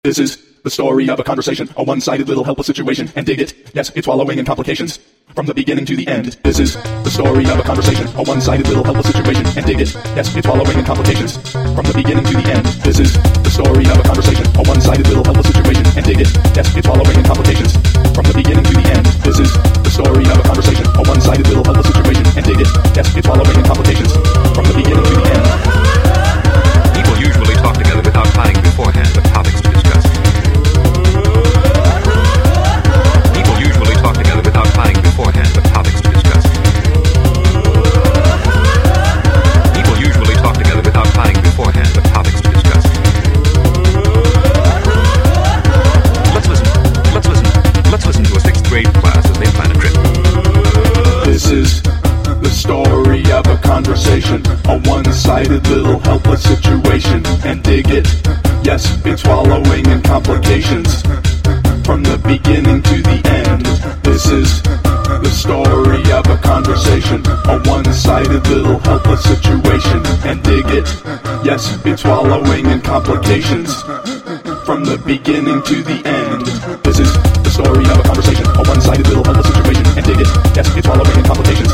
This is the story of a conversation, a one-sided little helpless situation, and dig it. Yes, it's wallowing in complications. From the beginning to the end. This is the story of a conversation, a one-sided little helpless situation, and dig it. Yes, it's wallowing in complications. From the beginning to the end. This is the story of a conversation, a one-sided little helpless situation, and dig it. Yes, it's wallowing in complications. From the beginning to the end. This is the story of a conversation, a one-sided little helpless situation, and dig it. Yes, it's wallowing in complications. From the beginning to the end. People usually talk together without planning beforehand the topics to discuss. People usually talk together without planning beforehand the topics to discuss. People usually talk together without planning beforehand the topics to discuss. Let's listen to a 6th grade class as they plan a trip. This is the story of a conversation, a one-sided little helpless situation, and dig it. Yes, it's wallowing in complications. From the beginning to the end. This is the story of a conversation, a one-sided little helpless situation, and dig it. Yes, it's wallowing in complications. From the beginning to the end. This is the story of a conversation, a one-sided little helpless situation, and dig it. Yes, it's wallowing in complications.